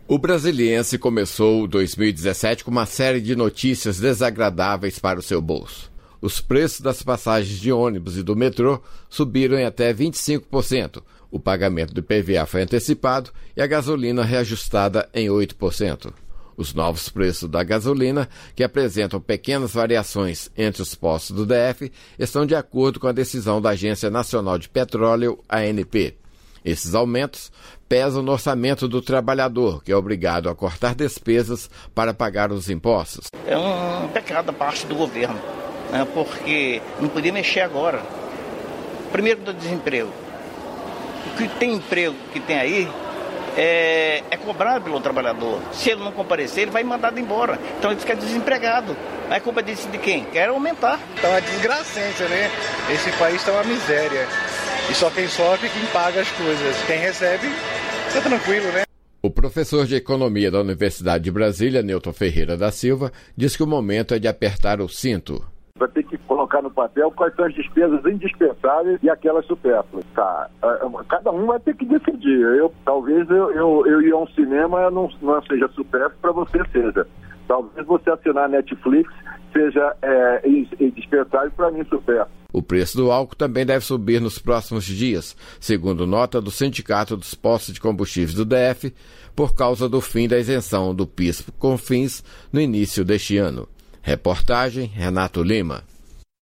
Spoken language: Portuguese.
O Brasiliense começou 2017 com uma série de notícias desagradáveis para o seu bolso. Os preços das passagens de ônibus e do metrô subiram em até 25%. O pagamento do IPVA foi antecipado e a gasolina reajustada em 8%. Os novos preços da gasolina, que apresentam pequenas variações entre os postos do DF, estão de acordo com a decisão da Agência Nacional de Petróleo, ANP. Esses aumentos pesam no orçamento do trabalhador, que é obrigado a cortar despesas para pagar os impostos. É um pecado da parte do governo, né, porque não podia mexer agora. Primeiro do desemprego. O que tem emprego que tem aí é cobrado pelo trabalhador. Se ele não comparecer, ele vai mandado embora. Então ele fica desempregado. A culpa disso de quem? Quer aumentar. Tá uma desgracência, né? Esse país tá uma miséria. E só quem sofre é quem paga as coisas. Quem recebe, tá tranquilo, né? O professor de Economia da Universidade de Brasília, Newton Ferreira da Silva, diz que o momento é de apertar o cinto. Vai ter que colocar no papel quais são as despesas indispensáveis e aquelas supérfluas. Tá, cada um vai ter que decidir. Talvez eu ir a um cinema não seja supérfluo, para você seja. Talvez você assinar a Netflix seja indispensável, para mim supérfluo. O preço do álcool também deve subir nos próximos dias, segundo nota do Sindicato dos Postos de Combustíveis do DF, por causa do fim da isenção do PIS/COFINS no início deste ano. Reportagem Renato Lima.